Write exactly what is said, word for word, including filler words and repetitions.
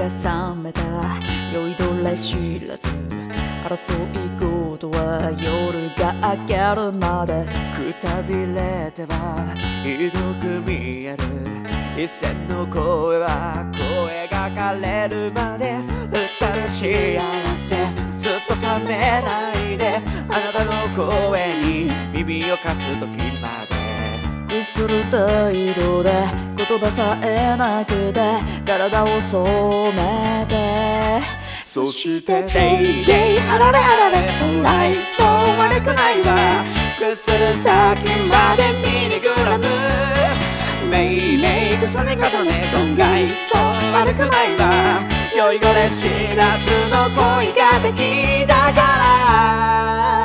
が覚めた酔いどれ知らず争い事は夜が明けるまでくたびれてはひどく見える一線の声は声がかれるまで二人幸せずっと冷めないであなたの声に耳を貸す時まで薄る態度で言葉さえなくて体を染めてそしてデイデイあられあられオンライそう悪くないわくする先までミニグラムメイメイ重ね重ね存外そう悪くないわ酔いどれ知らずの恋ができたから